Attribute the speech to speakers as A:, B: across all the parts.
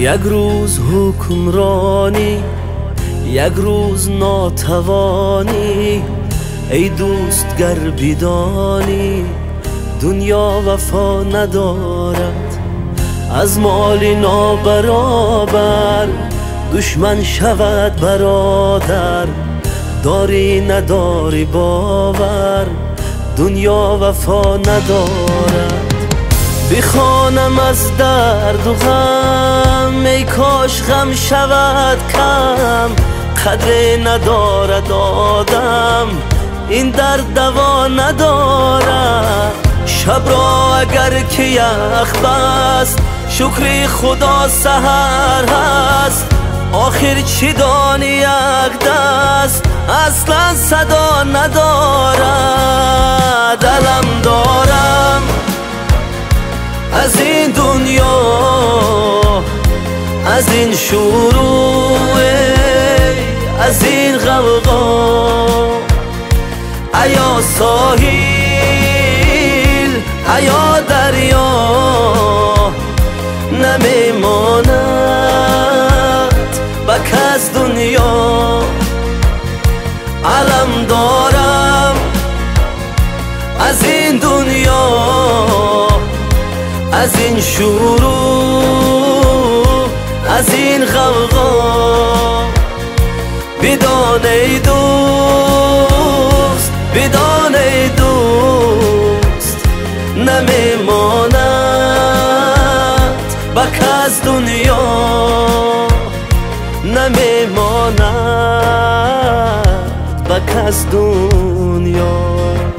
A: یک روز حکمرانی، یک روز ناتوانی. ای دوست گر بدانی دنیا وفا ندارد، از مالی نابرابر دشمن شود برادر. داری نداری باور، دنیا وفا ندارد. بخوانم از درد و غم، ای کاش غم شود کم. قدر ندارد آدم، این درد دوا ندارد. شب را اگر که یخ بست، شکر خدا سحر هست. آخر چی دانی یک دست اصلا صدا ندارد. علم دارم از این دنیا، از این شروع، از این غوغا. ایا ساحل، ایا دریا، نمیماند با کس دنیا. علم دارم از این دنیا، از این شروع، از این غوغا. بدان ای دوست، بدان ای دوست، نمیماند با کس دنیا، نمیماند با کس دنیا.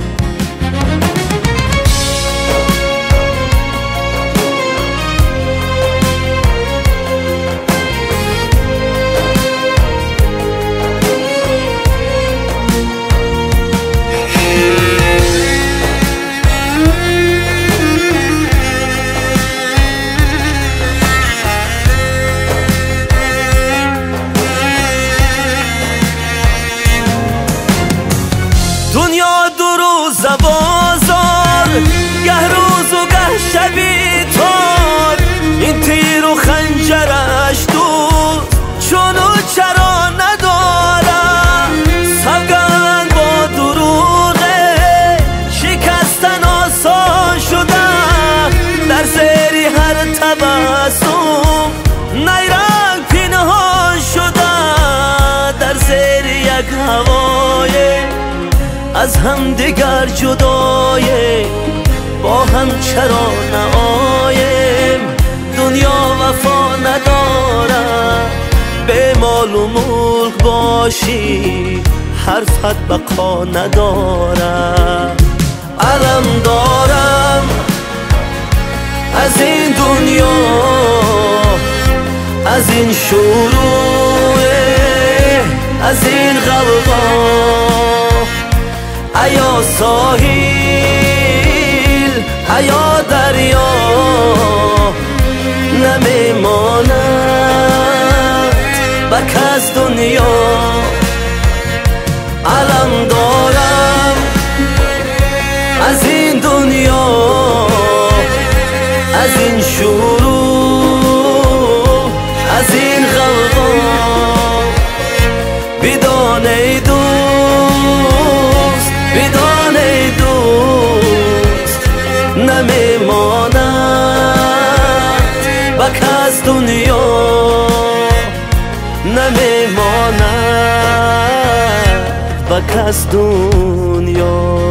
A: دنیا دو روز بازار، گه روز و گه شبی تار. این تیر و خنجرش دوست چونو چرا ندارم. سوگند با دروغه شکستن آسان شده، در زیر هر تبسم نیرنگ پنهان شده. در زیر یک هوای از هم دیگر جدایه، با هم چرا نآیم. دنیا وفا ندارد، به مال و ملک باشی حرفت بقا ندارد. علم دارم از این دنیا، از این شروع، از این غوغا. ایا ساحل، ایا دریا، نمیماند با کس دنیا. علم دارم از این دنیا، از این شروع، از این غوغا. بدان ای دوست، بدان ای دوست، نمیماند با کس دنیا، نمیماند با کس دنیا.